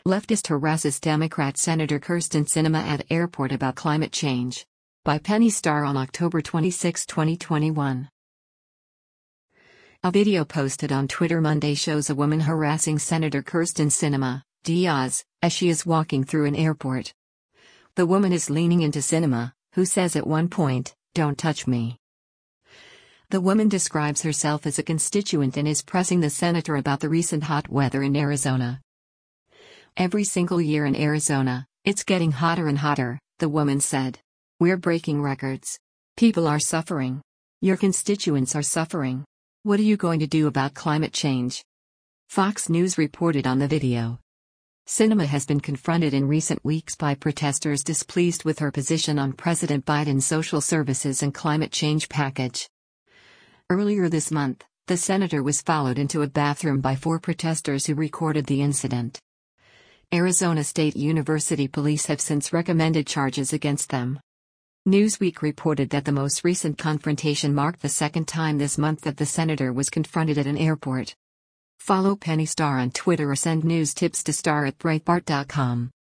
Leftist harasses Democrat Senator Kyrsten Sinema at airport about climate change. By Penny Starr on October 26, 2021. A video posted on Twitter Monday shows a woman harassing Senator Kyrsten Sinema, Diaz, as she is walking through an airport. The woman is leaning into Sinema, who says at one point, "Don't touch me." The woman describes herself as a constituent and is pressing the senator about the recent hot weather in Arizona. "Every single year in Arizona, it's getting hotter and hotter," the woman said. "We're breaking records. People are suffering. Your constituents are suffering. What are you going to do about climate change?" Fox News reported on the video. Sinema has been confronted in recent weeks by protesters displeased with her position on President Biden's social services and climate change package. Earlier this month, the senator was followed into a bathroom by 4 protesters who recorded the incident. Arizona State University police have since recommended charges against them. Newsweek reported that the most recent confrontation marked the second time this month that the senator was confronted at an airport. Follow Penny Starr on Twitter or send news tips to star@breitbart.com.